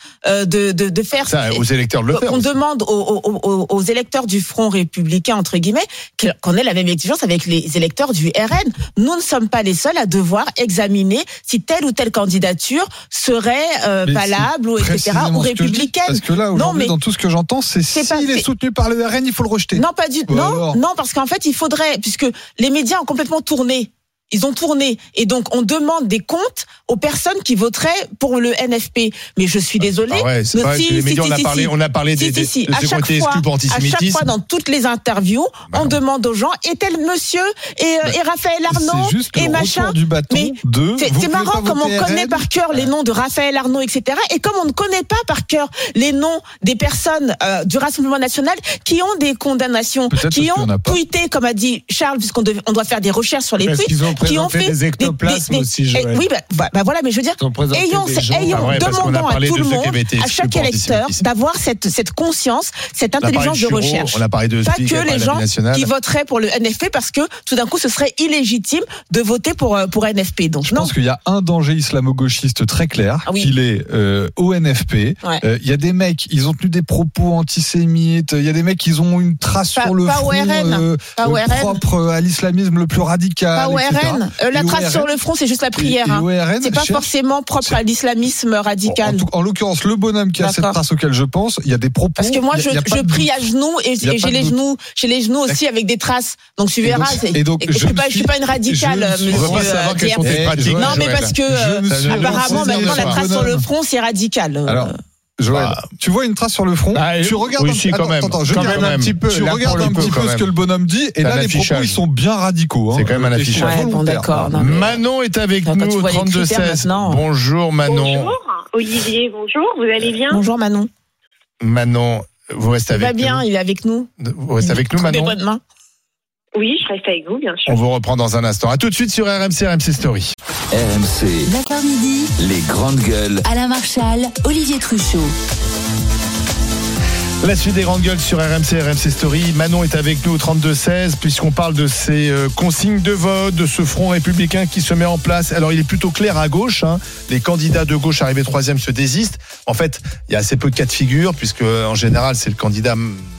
de faire ça aux électeurs de le faire. On demande aux électeurs du Front républicain entre guillemets qu'on ait la même exigence avec les électeurs du RN. Nous ne sommes pas les seuls à devoir examiner si telle ou telle candidature serait valable ou etc. ou républicaine. Parce que là aujourd'hui dans tout ce que j'entends, c'est s'il est soutenu par le RN, il faut le rejeter. Non, pas du tout. Non, parce qu'en fait, il faudrait, puisque les médias ont complètement tourné. Ils ont tourné. Et donc, on demande des comptes aux personnes qui voteraient pour le NFP. Mais je suis désolée. C'est vrai que les médias, on a parlé de ceux qui ont été exclus pour antisémitisme. À chaque fois, dans toutes les interviews, on demande aux gens, est-elle monsieur et Raphaël Arnaud et machin. Mais c'est marrant comme on connaît par cœur les noms de Raphaël Arnaud, etc. Et comme on ne connaît pas par cœur les noms des personnes du Rassemblement national qui ont des condamnations, qui ont tweeté, comme a dit Charles, puisqu'on doit faire des recherches sur les tweets. Qui ont fait des ectoplasmes aussi, Joël. Oui, voilà, mais je veux dire, demandons à tout le monde, à chaque électeur, d'avoir cette conscience, cette intelligence de recherche. On a parlé de pas que les gens qui voteraient pour le NFP, parce que tout d'un coup, ce serait illégitime de voter pour NFP. Donc, je pense qu'il y a un danger islamo-gauchiste très clair, qu'il est au NFP. Il y a des mecs, ils ont tenu des propos antisémites. Il y a des mecs, ils ont une trace sur le front propre à l'islamisme le plus radical. La trace sur le front, c'est juste la prière. C'est pas forcément propre à l'islamisme radical. En l'occurrence, le bonhomme qui a cette trace auquel je pense, il y a des propos. Parce que moi, je prie à genoux et j'ai les genoux aussi avec des traces. Donc tu verras. Je suis pas une radicale, monsieur. Non, mais parce que apparemment maintenant la trace sur le front, c'est radical. Alors. Joël, tu vois une trace sur le front, tu regardes tu regardes un petit peu ce que le bonhomme dit, et là les propos ils sont bien radicaux. C'est quand même un affichage. Bon, d'accord. Manon est avec nous au 32-16. Bonjour Manon. Bonjour Olivier, bonjour, vous allez bien? Bonjour Manon. Manon, vous restez avec nous? Il va bien, il est avec nous. Vous restez avec nous Manon? Oui, je reste avec vous, bien sûr. On vous reprend dans un instant. À tout de suite sur RMC Story. RMC. D'accord midi. Les grandes gueules. Alain Marchal, Olivier Truchot. La suite des grandes gueules sur RMC Story. Manon est avec nous au 32-16 puisqu'on parle de ces consignes de vote, de ce front républicain qui se met en place. Alors il est plutôt clair à gauche, hein. Les candidats de gauche arrivés 3e se désistent. En fait, il y a assez peu de cas de figure puisque en général c'est le candidat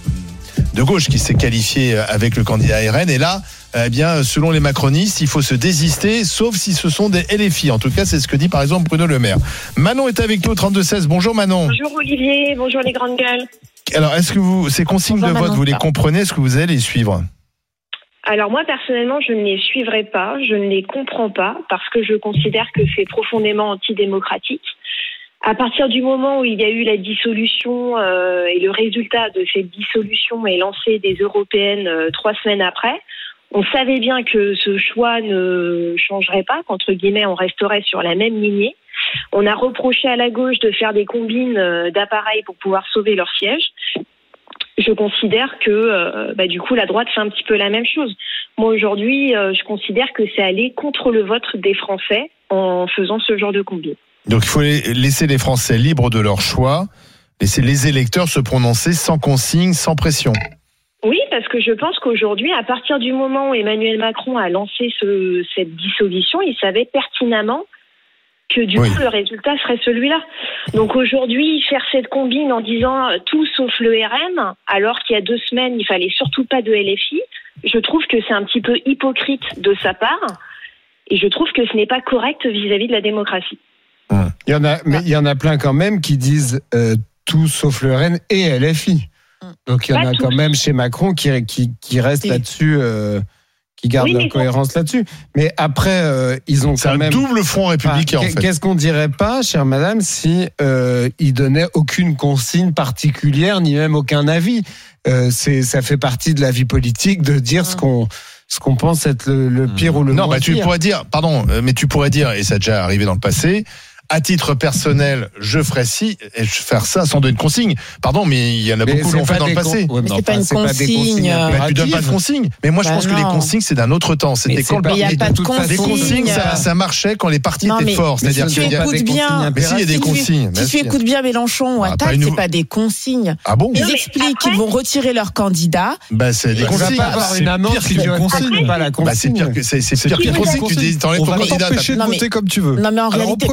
de gauche qui s'est qualifié avec le candidat RN. Et là, eh bien, selon les macronistes, il faut se désister, sauf si ce sont des LFI. En tout cas, c'est ce que dit par exemple Bruno Le Maire. Manon est avec nous au 32-16. Bonjour Manon. Bonjour Olivier, bonjour les grandes gueules. Alors, est-ce que ces consignes de vote, vous les comprenez? Est-ce que vous allez les suivre? Alors moi, personnellement, je ne les suivrai pas, je ne les comprends pas, parce que je considère que c'est profondément antidémocratique. À partir du moment où il y a eu la dissolution et le résultat de cette dissolution est lancé des européennes 3 semaines après, on savait bien que ce choix ne changerait pas, qu'entre guillemets, on resterait sur la même lignée. On a reproché à la gauche de faire des combines d'appareils pour pouvoir sauver leur siège. Je considère que du coup la droite fait un petit peu la même chose. Moi aujourd'hui, je considère que c'est aller contre le vote des Français en faisant ce genre de combine. Donc il faut laisser les Français libres de leur choix, laisser les électeurs se prononcer sans consigne, sans pression. Oui, parce que je pense qu'aujourd'hui, à partir du moment où Emmanuel Macron a lancé cette dissolution, il savait pertinemment que du coup le résultat serait celui-là. Donc aujourd'hui, faire cette combine en disant tout sauf le RN, alors qu'il y a 2 semaines, il fallait surtout pas de LFI, je trouve que c'est un petit peu hypocrite de sa part, et je trouve que ce n'est pas correct vis-à-vis de la démocratie. Il y en a plein quand même qui disent tout sauf le RN et LFI. Donc il y en a quand même chez Macron qui restent là-dessus, qui gardent leur cohérence là-dessus. Mais après, ils ont quand même... C'est un double front républicain, en fait. Qu'est-ce qu'on dirait pas, chère madame, si ils donnaient aucune consigne particulière, ni même aucun avis? Ça fait partie de la vie politique de dire ce qu'on pense être le pire ou le moins pire. Tu pourrais dire, tu pourrais dire, et ça a déjà arrivé dans le passé, à titre personnel, je ferais ci et je ferais ça sans donner de consigne. Pardon, mais il y en a beaucoup qui l'ont fait dans le passé. Mais c'est pas une consigne. Tu donnes pas de consigne. Mais moi, je pense que les consignes, c'est d'un autre temps. C'était quand il n'y a pas de consigne. Les consignes, ça marchait quand les partis étaient forts. C'est-à-dire qu'il y a des consignes. Mais si, il y a des consignes. Si tu écoutes bien Mélenchon ou Attal, c'est pas des consignes. Ah bon? Ils expliquent qu'ils vont retirer leur candidat. C'est des consignes. Tu vas pas avoir une amende si tu consignes pas la consigne. C'est pire qu'une consigne. Tu t'enlèves ton candidat. On va t'empêcher de voter comme tu veux. Non, mais en réalité,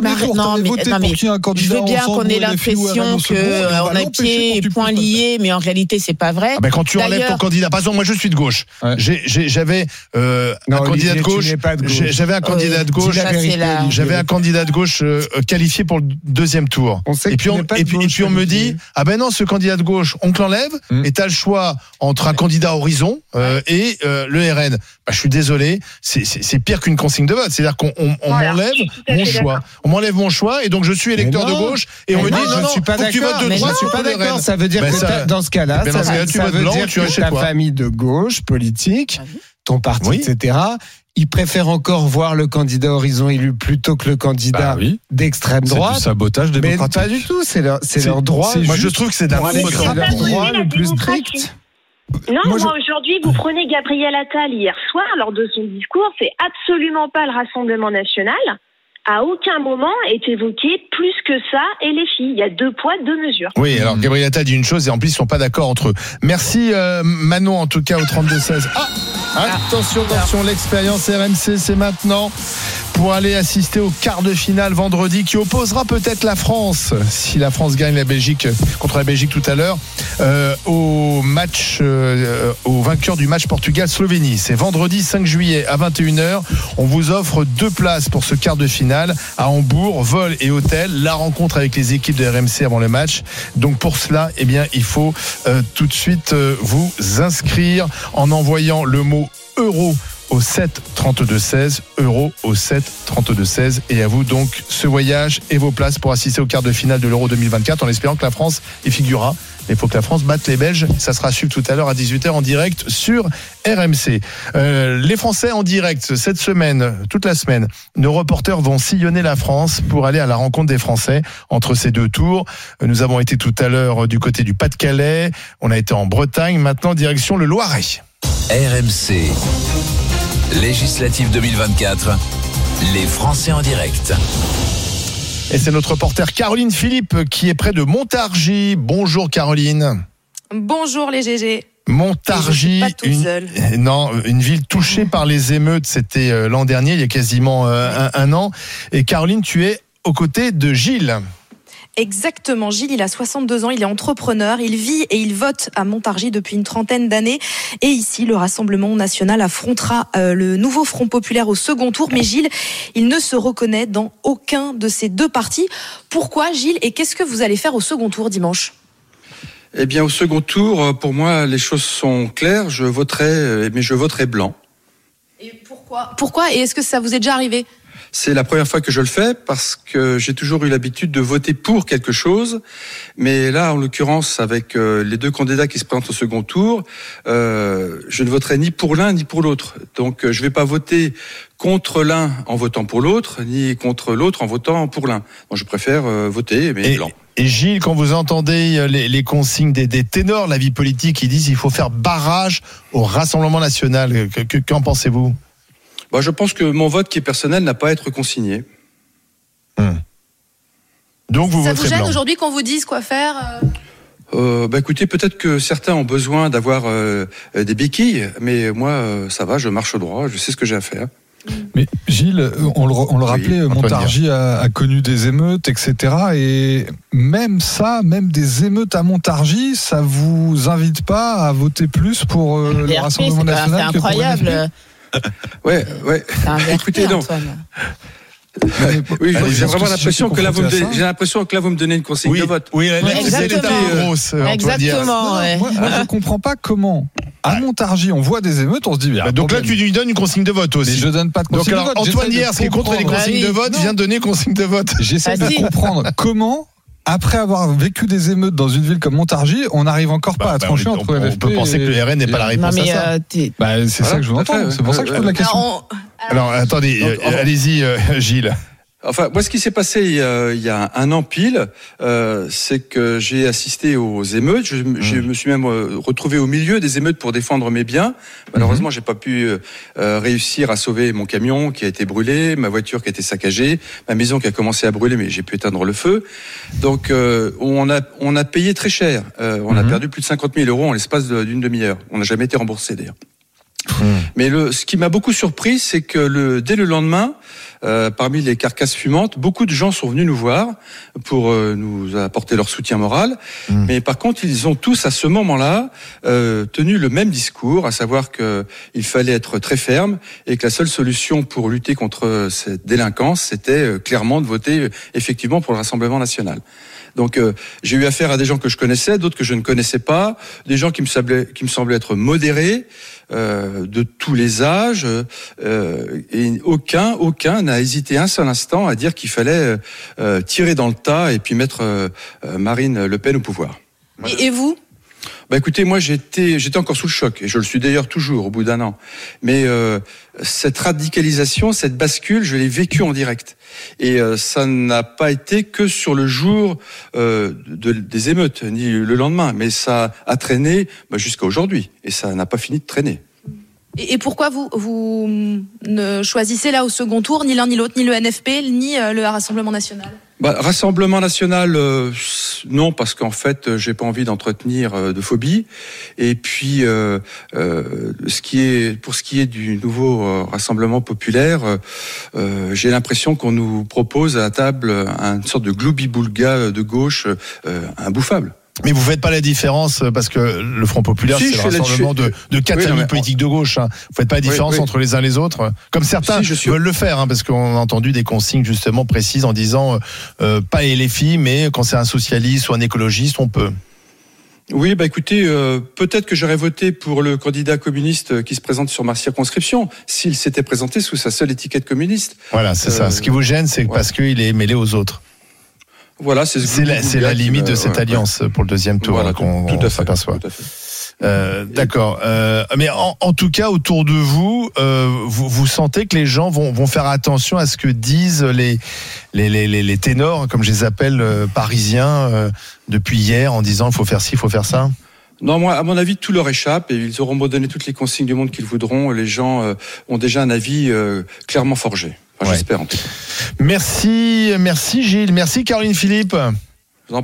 je veux bien qu'on ait l'impression qu'on a pieds et poings liés, mais en réalité, c'est pas vrai. Quand tu enlèves ton candidat, par exemple, moi je suis de gauche. J'avais un candidat de gauche. J'avais un candidat de gauche. J'avais un candidat de gauche qualifié pour le 2e tour. Et puis on me dit, ah ben non, ce candidat de gauche, on te l'enlève et t'as le choix entre un candidat Horizon et le RN. Je suis désolé, c'est pire qu'une consigne de vote. C'est-à-dire qu'on m'enlève mon choix. On m'enlève mon choix et donc je suis électeur de gauche et on me dit je suis pas d'accord. Je suis pas d'accord. Ça veut dire que dans ce cas-là, ça veut dire que ta famille de gauche politique, ton parti, etc., ils préfèrent encore voir le candidat Horizon élu plutôt que le candidat d'extrême droite. C'est du sabotage démocratique. Mais pas du tout, c'est leur droit. Moi je trouve que c'est leur droit le plus strict. Non, moi aujourd'hui, vous prenez Gabriel Attal hier soir, lors de son discours, c'est absolument pas le Rassemblement national. À aucun moment est évoqué plus que ça et les filles. Il y a 2 poids, 2 mesures. Oui, alors Gabriel Attal dit une chose et en plus ils sont pas d'accord entre eux. Merci Manon en tout cas au 32-16. Attention, l'expérience RMC c'est maintenant pour aller assister au quart de finale vendredi qui opposera peut-être la France, si la France gagne contre la Belgique tout à l'heure, au vainqueur du match Portugal-Slovénie. C'est vendredi 5 juillet à 21h. On vous offre 2 places pour ce quart de finale à Hambourg, vol et hôtel. La rencontre avec les équipes de RMC avant le match. Donc pour cela, il faut tout de suite vous inscrire en envoyant le mot euro au 7 32 16, euro au 7 32 16, et à vous donc ce voyage et vos places pour assister au quart de finale de l'Euro 2024 en espérant que la France y figurera. Il faut que la France batte les Belges. Ça sera suivi tout à l'heure à 18h en direct sur RMC. Les Français en direct cette semaine, toute la semaine, nos reporters vont sillonner la France pour aller à la rencontre des Français entre ces 2 tours. Nous avons été tout à l'heure du côté du Pas-de-Calais, on a été en Bretagne, maintenant direction le Loiret. RMC Législative 2024, les Français en direct. Et c'est notre reporter Caroline Philippe qui est près de Montargis. Bonjour Caroline. Bonjour les GG. Montargis, une ville touchée par les émeutes, c'était l'an dernier, il y a quasiment un an. Et Caroline, tu es aux côtés de Gilles. Exactement, Gilles, il a 62 ans, il est entrepreneur, il vit et il vote à Montargis depuis une trentaine d'années. Et ici, le Rassemblement national affrontera le nouveau Front populaire au second tour. Mais Gilles, il ne se reconnaît dans aucun de ces deux partis. Pourquoi, Gilles, et qu'est-ce que vous allez faire au second tour dimanche ? Eh bien, au second tour, pour moi, les choses sont claires. Je voterai blanc. Et pourquoi ? Et est-ce que ça vous est déjà arrivé ? C'est la première fois que je le fais parce que j'ai toujours eu l'habitude de voter pour quelque chose. Mais là, en l'occurrence, avec les deux candidats qui se présentent au second tour, je ne voterai ni pour l'un ni pour l'autre. Donc, je ne vais pas voter contre l'un en votant pour l'autre, ni contre l'autre en votant pour l'un. Donc, je préfère voter, mais blanc. Et Gilles, quand vous entendez les consignes des ténors de la vie politique, ils disent qu'il faut faire barrage au Rassemblement national, qu'en pensez-vous ? Je pense que mon vote, qui est personnel, n'a pas à être consigné. Donc vous voterez blanc. Ça vous gêne aujourd'hui qu'on vous dise quoi faire Écoutez, peut-être que certains ont besoin d'avoir des béquilles, mais moi, ça va, je marche droit, je sais ce que j'ai à faire. Mais Gilles, on le rappelait, Montargis a connu des émeutes, etc. Et même des émeutes à Montargis, ça vous invite pas à voter plus pour le Rassemblement national que pour incroyable. Ouais. Écoutez, non. Oui, j'ai vraiment l'impression que là vous me donnez une consigne de vote. Oui, exactement. Exactement. Moi, je comprends pas comment. À Montargis, on voit des émeutes, on se dit bien. Donc là, tu lui donnes une consigne de vote aussi. Mais je donne pas de consigne de vote. Antoine Hyers, qui est contre les consignes de vote, vient de donner une consigne de vote. J'essaie de comprendre comment. Après avoir vécu des émeutes dans une ville comme Montargis, on n'arrive encore pas à trancher entre LFP. On peut penser que le RN n'est pas la réponse à ça. C'est ça que je vous entends. C'est pour ça que je pose la question. Alors, attendez, allez-y, Gilles. Enfin, moi, ce qui s'est passé il y a un an pile, c'est que j'ai assisté aux émeutes. Je me suis même retrouvé au milieu des émeutes pour défendre mes biens. Malheureusement, j'ai pas pu réussir à sauver mon camion qui a été brûlé, ma voiture qui a été saccagée, ma maison qui a commencé à brûler, mais j'ai pu éteindre le feu. Donc, on a payé très cher. On a perdu plus de 50 000 € en l'espace d'une demi-heure. On n'a jamais été remboursé d'ailleurs. Mais ce qui m'a beaucoup surpris, c'est que dès le lendemain, parmi les carcasses fumantes, beaucoup de gens sont venus nous voir pour nous apporter leur soutien moral. Mais par contre, ils ont tous, à ce moment-là, tenu le même discours, à savoir qu'il fallait être très ferme et que la seule solution pour lutter contre cette délinquance, c'était clairement de voter effectivement pour le Rassemblement national. Donc j'ai eu affaire à des gens que je connaissais, d'autres que je ne connaissais pas, des gens qui me semblaient être modérés, de tous les âges, et aucun n'a hésité un seul instant à dire qu'il fallait tirer dans le tas et puis mettre Marine Le Pen au pouvoir. Voilà. Et vous ? Écoutez, moi j'étais encore sous le choc, et je le suis d'ailleurs toujours au bout d'un an. Mais cette radicalisation, cette bascule, je l'ai vécue en direct. Et ça n'a pas été que sur le jour des émeutes, ni le lendemain, mais ça a traîné jusqu'à aujourd'hui, et ça n'a pas fini de traîner. Et pourquoi vous ne choisissez là au second tour ni l'un ni l'autre, ni le NFP, ni le Rassemblement national ? Rassemblement national, non, parce qu'en fait, j'ai pas envie d'entretenir de phobie. Et puis, pour ce qui est du nouveau Rassemblement populaire, j'ai l'impression qu'on nous propose à la table une sorte de gloubi-boulga de gauche, imbouffable. Mais vous faites pas la différence parce que le Front populaire, c'est le rassemblement de quatre familles politiques de gauche. Vous faites pas la différence entre les uns et les autres, comme certains veulent le faire, parce qu'on a entendu des consignes justement précises en disant pas LFI, mais quand c'est un socialiste ou un écologiste, on peut. Oui, écoutez, peut-être que j'aurais voté pour le candidat communiste qui se présente sur ma circonscription s'il s'était présenté sous sa seule étiquette communiste. Voilà, c'est ça. Ce qui vous gêne, c'est parce qu'il est mêlé aux autres. Voilà, c'est la limite de cette alliance pour le deuxième tour, voilà, qu'on s'aperçoit. D'accord. Mais en tout cas, autour de vous, vous sentez que les gens vont faire attention à ce que disent les ténors, comme je les appelle, parisiens, depuis hier, en disant il faut faire ci, il faut faire ça. Non, moi, à mon avis, tout leur échappe et ils auront beau donner toutes les consignes du monde qu'ils voudront. Les gens ont déjà un avis clairement forgé. Enfin, j'espère en tout cas. Merci Gilles, merci Caroline Philippe. Je vous en prie.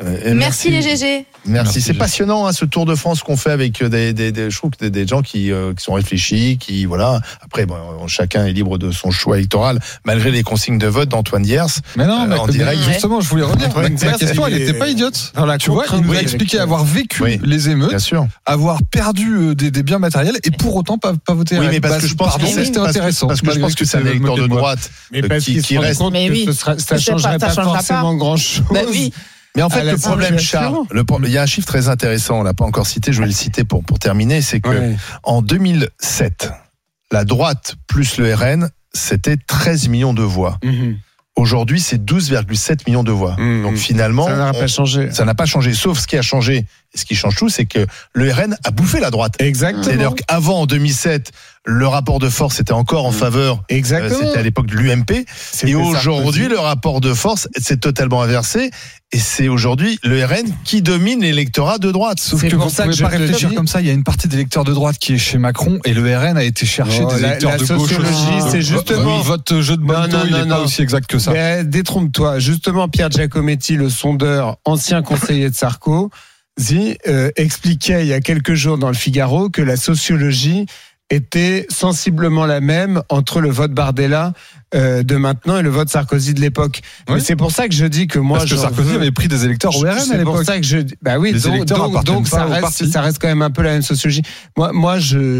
Merci les GG. Merci. C'est passionnant ce Tour de France qu'on fait avec je trouve que des gens qui sont réfléchis, qui voilà. Après, chacun est libre de son choix électoral, malgré les consignes de vote d'Antoine Diers. Mais non, en direct. Justement, je voulais revenir. La question, elle n'était pas idiote. Tu vois, il nous a expliqué avoir vécu les émeutes, avoir perdu des biens matériels et pour autant pas voter. Oui, mais parce que je pense que c'était intéressant. Parce que je pense que c'est un électeur de droite qui reste. Ça changerait pas forcément grand-chose. Mais en fait, le problème, Charles, il y a un chiffre très intéressant, on l'a pas encore cité, je vais le citer pour terminer, c'est que en 2007, la droite plus le RN, c'était 13 millions de voix. Aujourd'hui, c'est 12,7 millions de voix. Donc finalement, ça n'a pas changé. Ça n'a pas changé, sauf ce qui a changé, et ce qui change tout, c'est que le RN a bouffé la droite. Exactement. C'est-à-dire qu'avant, en 2007, le rapport de force était encore en faveur. Exactement. C'était à l'époque de l'UMP. Et aujourd'hui, le rapport de force s'est totalement inversé. Et c'est aujourd'hui le RN qui domine l'électorat de droite. Sauf que vous ne pouvez pas réfléchir comme ça. Il y a une partie des électeurs de droite qui est chez Macron et le RN a été chercher des électeurs de gauche. C'est justement votre jeu de bateau, il n'est pas aussi exact que ça. Mais détrompe-toi. Justement, Pierre Giacometti, le sondeur, ancien conseiller de Sarkozy, expliquait il y a quelques jours dans le Figaro que la sociologie était sensiblement la même entre le vote Bardella de maintenant et le vote Sarkozy de l'époque. Oui. Mais c'est pour ça que je dis que moi... Parce que Sarkozy avait pris des électeurs au RN à l'époque. C'est pour ça que je... Bah oui, donc ça reste quand même un peu la même sociologie. Moi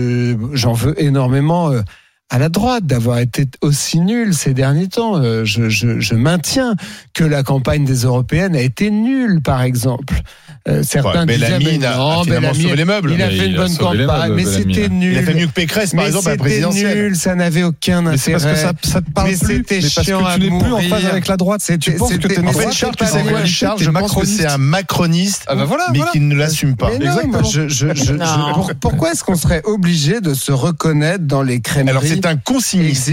j'en veux énormément... à la droite d'avoir été aussi nulle ces derniers temps. Je maintiens que la campagne des européennes a été nulle, par exemple. Certains disaient, Bellamy a finalement sauvé les meubles. Il a fait une bonne campagne, mais c'était nul. Il a fait mieux que Pécresse, par exemple, à la présidentielle. C'était nul, ça n'avait aucun intérêt. C'est parce que ça te parle plus, mais parce que tu n'es plus en phase avec la droite. Tu penses que t'es en fait, Charles, tu sais quoi, Charles, je pense que c'est un macroniste, mais qui ne l'assume pas. Exactement. Pourquoi est-ce qu'on serait obligé de se reconnaître dans les crèmeries? Alors c'est un consigniste.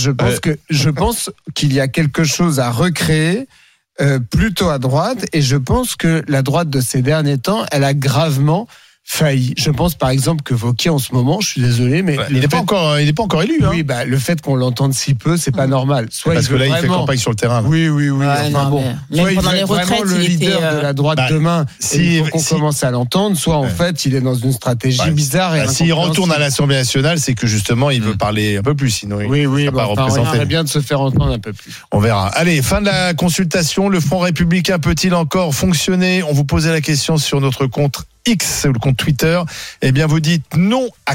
Je pense qu'il y a quelque chose à recréer. Plutôt à droite, et je pense que la droite de ces derniers temps, elle a gravement failli. Je pense par exemple que Wauquiez en ce moment, je suis désolé, mais il n'est pas encore élu. Oui, le fait qu'on l'entende si peu, c'est pas normal. Soit parce que là, il fait campagne sur le terrain. Oui. Soit il veut vraiment le leader de la droite demain. Il faut qu'on commence à l'entendre. Soit en fait, il est dans une stratégie bizarre. Et s'il retourne à l'Assemblée nationale, c'est que justement, il veut parler un peu plus. Sinon, il serait bien de se faire entendre un peu plus. On verra. Allez, fin de la consultation. Le Front républicain peut-il encore fonctionner? On vous posait la question sur notre compte X, le compte Twitter. Eh bien, vous dites non à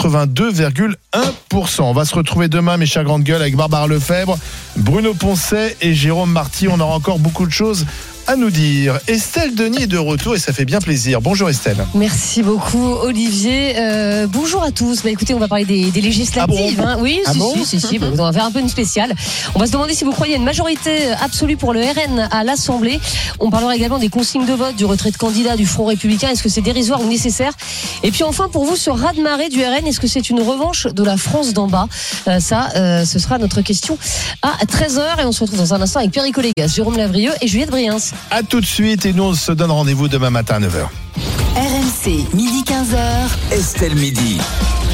82,1%. On va se retrouver demain, mes chers grandes gueules, avec Barbara Lefebvre, Bruno Poncet et Jérôme Marty. On aura encore beaucoup de choses à nous dire. Estelle Denis est de retour et ça fait bien plaisir. Bonjour Estelle. Merci beaucoup Olivier. Bonjour à tous. Écoutez, on va parler des législatives. Oui, si. On va faire un peu une spéciale. On va se demander si vous croyez à une majorité absolue pour le RN à l'Assemblée. On parlera également des consignes de vote, du retrait de candidats du Front républicain. Est-ce que c'est dérisoire ou nécessaire? Et puis enfin, pour vous, ce raz-de-marée du RN, est-ce que c'est une revanche de la France d'en bas? Ce sera notre question à 13h. Et on se retrouve dans un instant avec Pierre Colégas, Jérôme Lavrieux et Juliette Briens. À tout de suite et nous on se donne rendez-vous demain matin à 9h. RMC, midi 15h. Estelle Midi.